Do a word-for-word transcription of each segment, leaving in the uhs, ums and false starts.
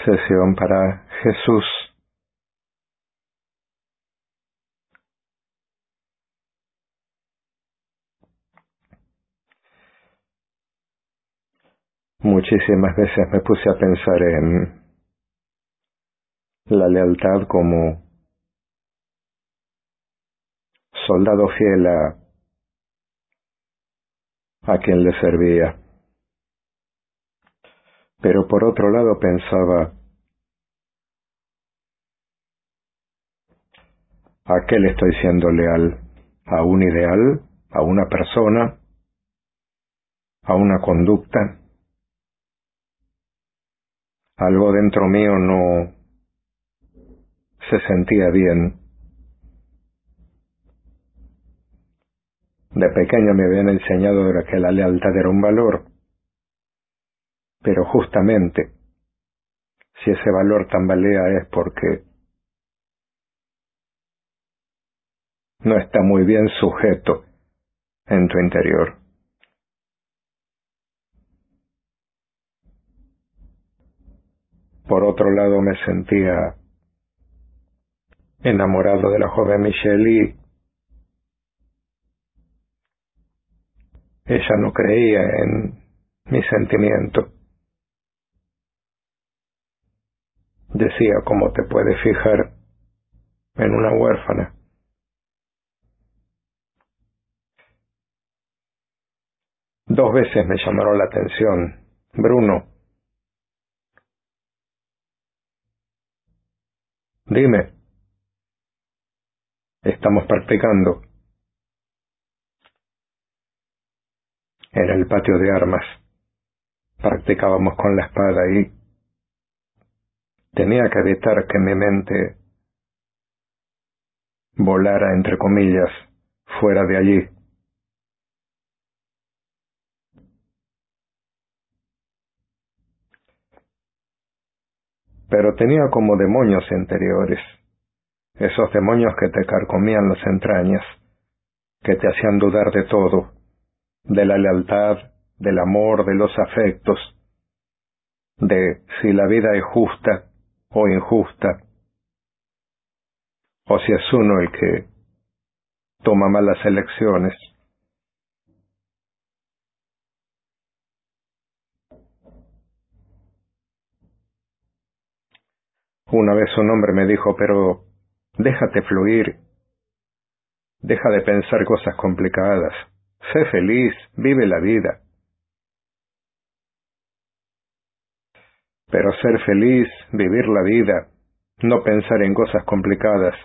Sesión para Jesús. Muchísimas veces me puse a pensar en la lealtad como soldado fiel a, a quien le servía. Pero por otro lado pensaba, ¿a qué le estoy siendo leal? ¿A un ideal? ¿A una persona? ¿A una conducta? Algo dentro mío no se sentía bien. De pequeño me habían enseñado que la lealtad era un valor, pero justamente si ese valor tambalea es porque no está muy bien sujeto en tu interior. Por otro lado, me sentía enamorado de la joven Michelle y ella no creía en mi sentimiento. Decía, ¿cómo te puedes fijar en una huérfana? Dos veces me llamaron la atención. Bruno, dime, estamos practicando en el patio de armas. Practicábamos con la espada y tenía que evitar que mi mente volara, entre comillas, fuera de allí. Pero tenía como demonios interiores, esos demonios que te carcomían las entrañas, que te hacían dudar de todo, de la lealtad, del amor, de los afectos, de si la vida es justa o injusta, o si es uno el que toma malas elecciones. Una vez un hombre me dijo, pero déjate fluir, deja de pensar cosas complicadas, sé feliz, vive la vida. Pero ser feliz, vivir la vida, no pensar en cosas complicadas,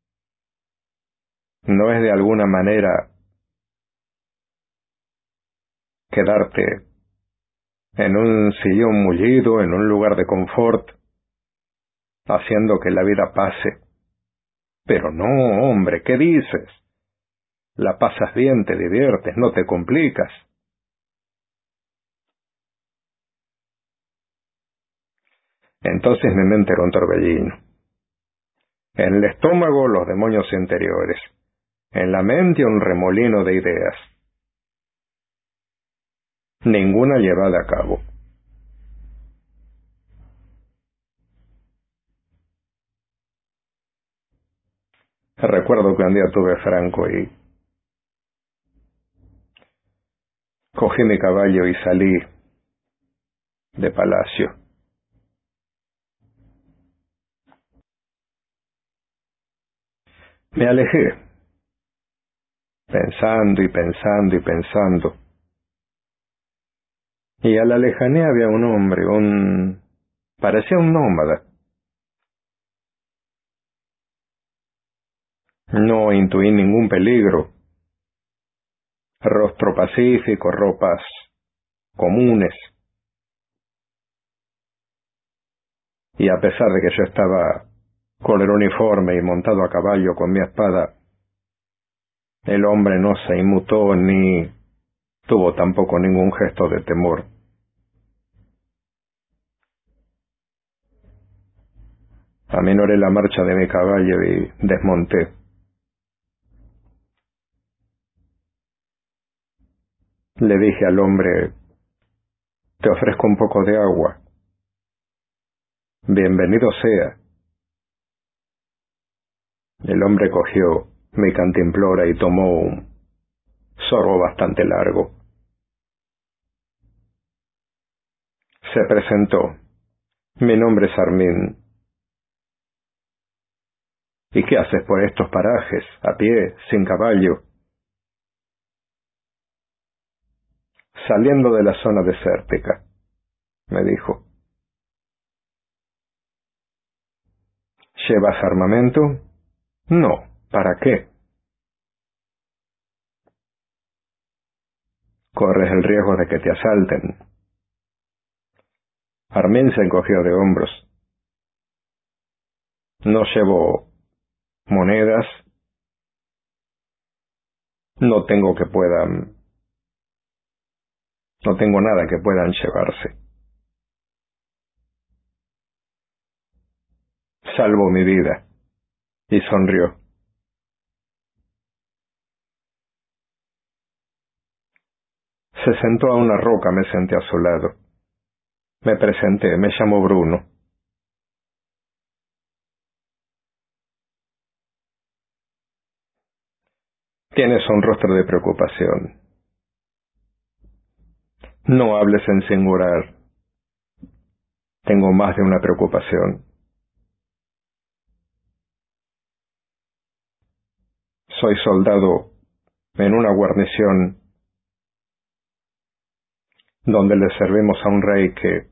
no es de alguna manera quedarte en un sillón mullido, en un lugar de confort, haciendo que la vida pase. Pero no, hombre, ¿qué dices? La pasas bien, te diviertes, no te complicas. Entonces mi mente era un torbellino. En el estómago los demonios interiores, en la mente un remolino de ideas. Ninguna llevada a cabo. Recuerdo que un día tuve Franco y cogí mi caballo y salí de palacio. Me alejé, pensando y pensando y pensando. Y a la lejanía había un hombre, un... parecía un nómada. No intuí ningún peligro. Rostro pacífico, ropas comunes. Y a pesar de que yo estaba con el uniforme y montado a caballo con mi espada, el hombre no se inmutó ni tuvo tampoco ningún gesto de temor. Aminoré la marcha de mi caballo y desmonté. Le dije al hombre, te ofrezco un poco de agua. Bienvenido sea. El hombre cogió mi cantimplora y tomó un sorbo bastante largo. Se presentó. Mi nombre es Armin. ¿Y qué haces por estos parajes, a pie, sin caballo? Saliendo de la zona desértica, me dijo. ¿Llevas armamento? No. ¿Para qué? Corres el riesgo de que te asalten. Armin se encogió de hombros. No llevo monedas. No tengo que puedan... No tengo nada que puedan llevarse. Salvo mi vida. Y sonrió. Se sentó a una roca, me senté a su lado. Me presenté, me llamo Bruno. Tienes un rostro de preocupación. No hables en singular. Tengo más de una preocupación. Soy soldado en una guarnición donde le servimos a un rey que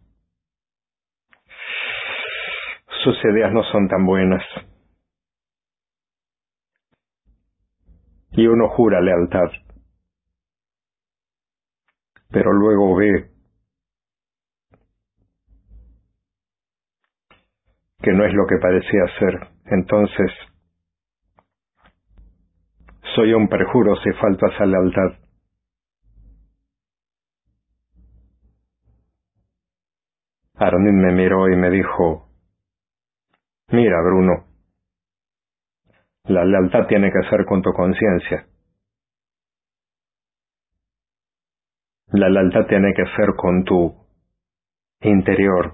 sus ideas no son tan buenas. Y uno jura lealtad, pero luego ve que no es lo que parecía ser. Entonces, soy un perjuro si falta esa lealtad. Armin me miró y me dijo, mira, Bruno, la lealtad tiene que ser con tu conciencia. La lealtad tiene que ser con tu interior.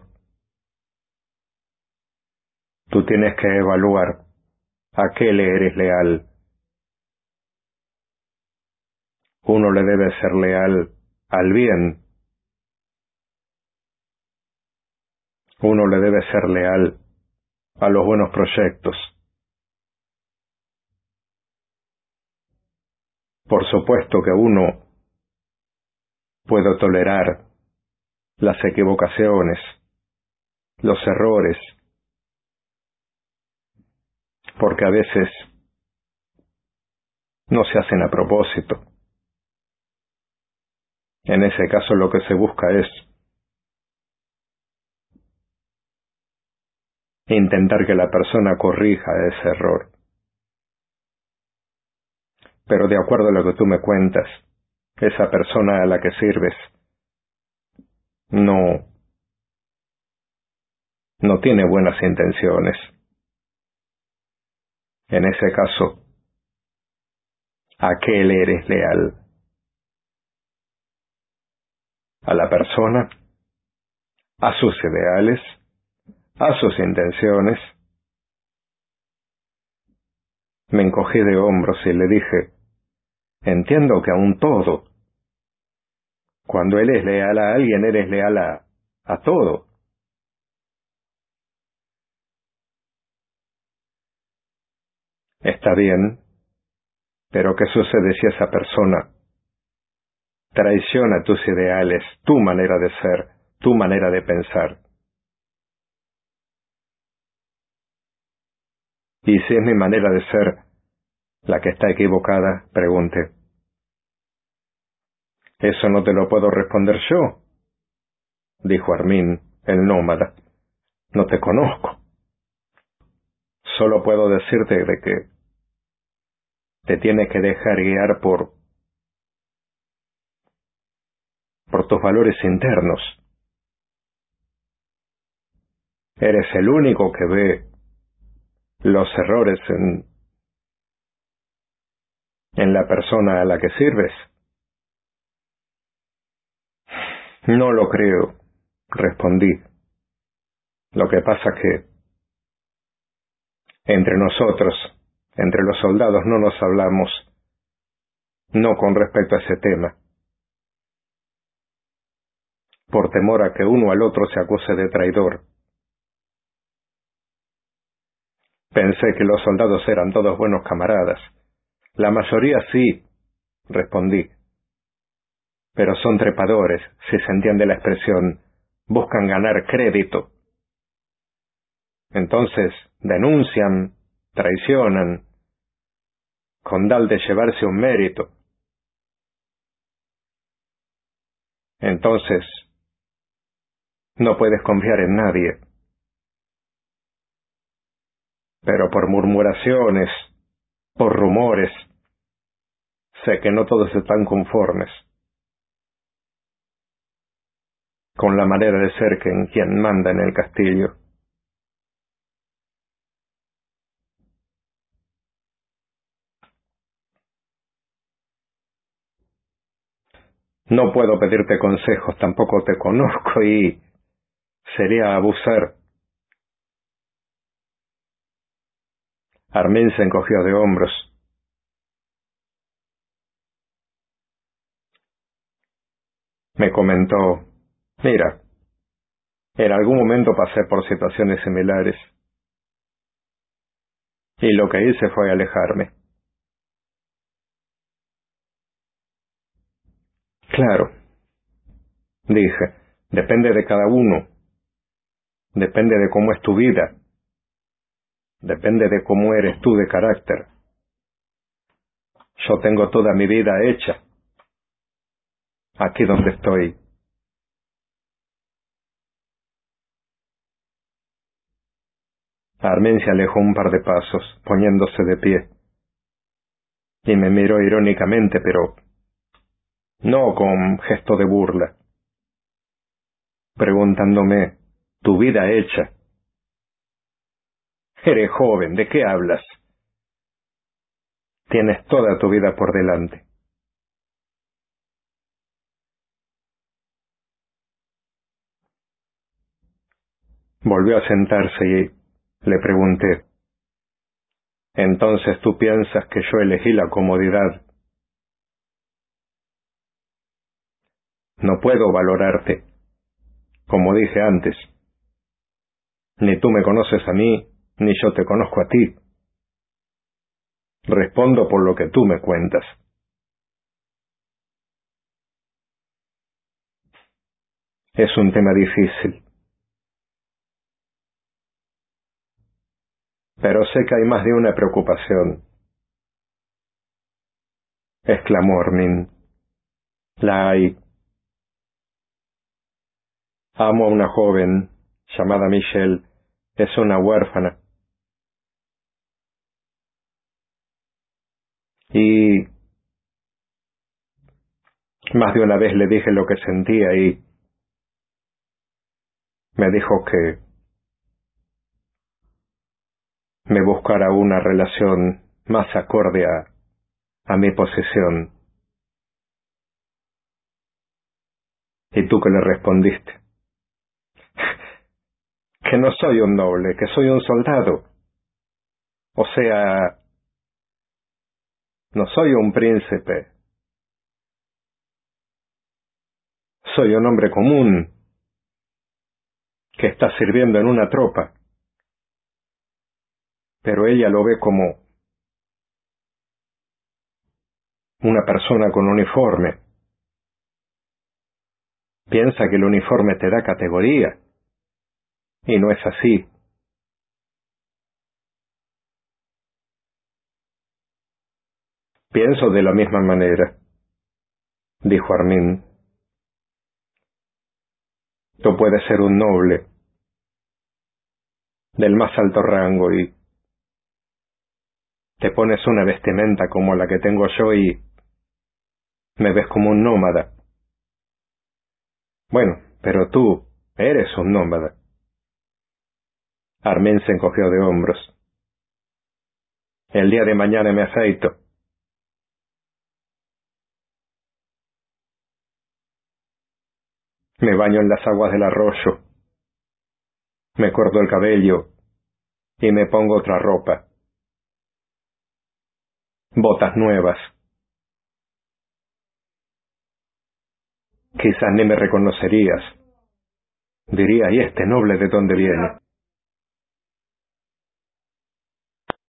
Tú tienes que evaluar a qué le eres leal. Uno le debe ser leal al bien. Uno le debe ser leal a los buenos proyectos. Por supuesto que uno puede tolerar las equivocaciones, los errores, porque a veces no se hacen a propósito. En ese caso lo que se busca es intentar que la persona corrija ese error. Pero de acuerdo a lo que tú me cuentas, esa persona a la que sirves no, no tiene buenas intenciones. En ese caso, ¿a qué le eres leal? ¿A la persona? ¿A sus ideales? ¿A sus intenciones? Me encogí de hombros y le dije, entiendo que a un todo. Cuando él es leal a alguien, eres leal a, a todo. Está bien, pero ¿qué sucede si esa persona traiciona tus ideales, tu manera de ser, tu manera de pensar? Y si es mi manera de ser la que está equivocada, pregunté. Eso no te lo puedo responder yo, dijo Armin, el nómada. No te conozco. Solo puedo decirte de que te tienes que dejar guiar por, por tus valores internos. Eres el único que ve los errores en, en la persona a la que sirves. No lo creo, respondí. Lo que pasa que entre nosotros, entre los soldados, no nos hablamos, no con respecto a ese tema, por temor a que uno al otro se acuse de traidor. Pensé que los soldados eran todos buenos camaradas. La mayoría sí, respondí. Pero son trepadores, si se entiende la expresión. Buscan ganar crédito. Entonces denuncian, traicionan, con tal de llevarse un mérito. Entonces, no puedes confiar en nadie. Pero por murmuraciones, por rumores, sé que no todos están conformes con la manera de ser que en quien manda en el castillo. No puedo pedirte consejos, tampoco te conozco y sería abusar. Armin se encogió de hombros. Me comentó, mira, en algún momento pasé por situaciones similares y lo que hice fue alejarme. Claro, dije, depende de cada uno, depende de cómo es tu vida, depende de cómo eres tú de carácter. Yo tengo toda mi vida hecha, aquí donde estoy. Armin se alejó un par de pasos, poniéndose de pie, y me miró irónicamente, pero no con gesto de burla, preguntándome, ¿tu vida hecha? Eres joven, ¿de qué hablas? Tienes toda tu vida por delante. Volvió a sentarse y le pregunté, ¿entonces tú piensas que yo elegí la comodidad? No puedo valorarte, como dije antes. Ni tú me conoces a mí, ni yo te conozco a ti. Respondo por lo que tú me cuentas. Es un tema difícil, pero sé que hay más de una preocupación. Exclamó Armin. La hay. Amo a una joven, llamada Michelle. Es una huérfana. Y más de una vez le dije lo que sentía y me dijo que me buscara una relación más acorde a, a mi posición. ¿Y tú qué le respondiste? Que no soy un noble, que soy un soldado. O sea, no soy un príncipe. Soy un hombre común que está sirviendo en una tropa. Pero ella lo ve como una persona con uniforme. Piensa que el uniforme te da categoría. Y no es así. Pienso de la misma manera, dijo Armin. Tú puedes ser un noble, del más alto rango, y te pones una vestimenta como la que tengo yo y me ves como un nómada. Bueno, pero tú eres un nómada. Armin se encogió de hombros. El día de mañana me afeito. Me baño en las aguas del arroyo. Me corto el cabello y me pongo otra ropa. Botas nuevas. Quizás ni me reconocerías. Diría, ¿y este noble de dónde viene?